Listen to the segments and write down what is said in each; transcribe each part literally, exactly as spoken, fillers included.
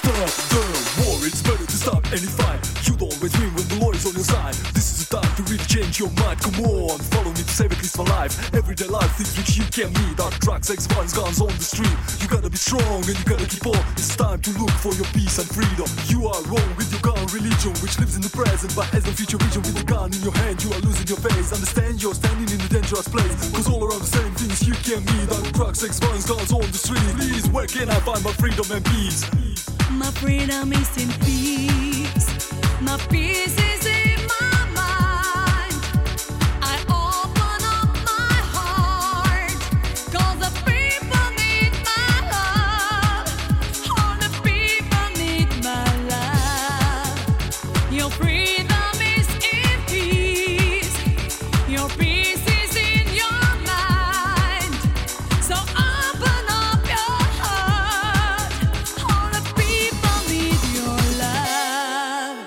stop the war. It's better to stop any fight. You'd always win when the law is on your side. This is the time to really change your mind. Come on, follow me to save at least my life. Everyday life, things which you can meet are drugs, sex, violence, guns on the street. You gotta be strong and you gotta keep on. It's time to look for your peace and freedom. You are wrong with your gun religion, which lives in the present but has no future vision. With the gun in your hand, you are losing your face. Understand you're standing in a dangerous place, cause all around the same things you can meet are drugs, sex, violence, guns on the street. Please, where can I find my freedom and peace? My freedom is in peace. My peace is in my mind. I open up my heart, cause the people need my love. All the people need my love. Your freedom is in peace. Your peace is in your mind. So open up your heart. All the people need your love.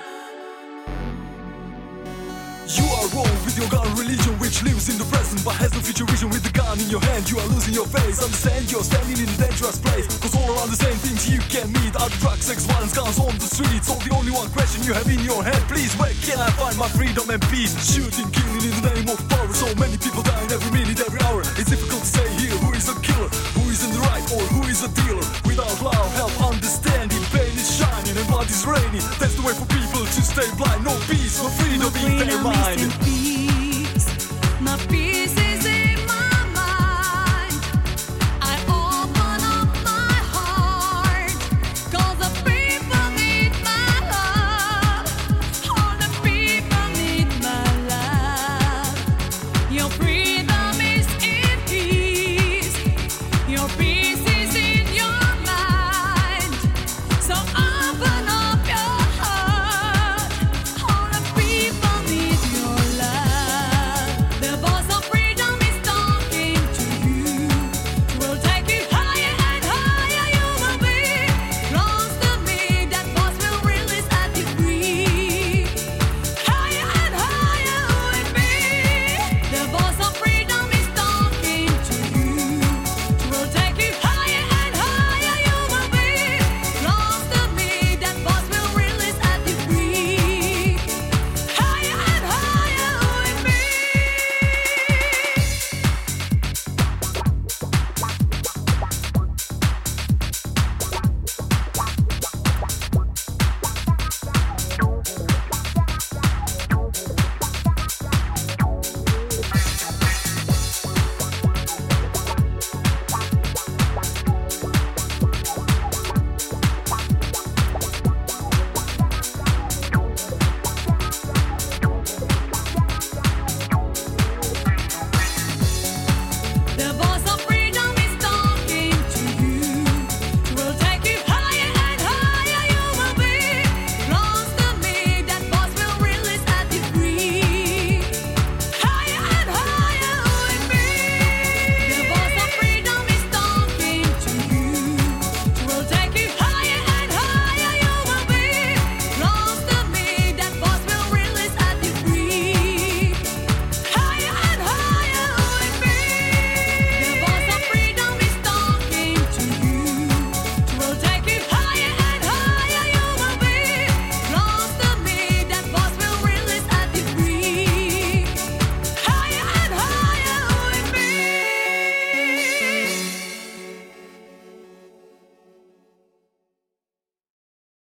You are wrong with your gun religion, which lives in the present but has no future vision. With the gun in your hand, you are losing your face. Understand you're standing in a dangerous place, cause all around the same things you can meet are drugs, sex, violence, guns on the streets. So the only one question you have in your head, please, where can I find my freedom and peace? Shooting, killing in the name of power. So many people dying every minute, every hour. It's difficult to say here who is a killer, who is in the right, or who is a dealer. Without love, help, understanding, pain is shining and blood is raining. That's the way for people to stay blind. No peace, no freedom My in their freedom is mind. in peace. My peace is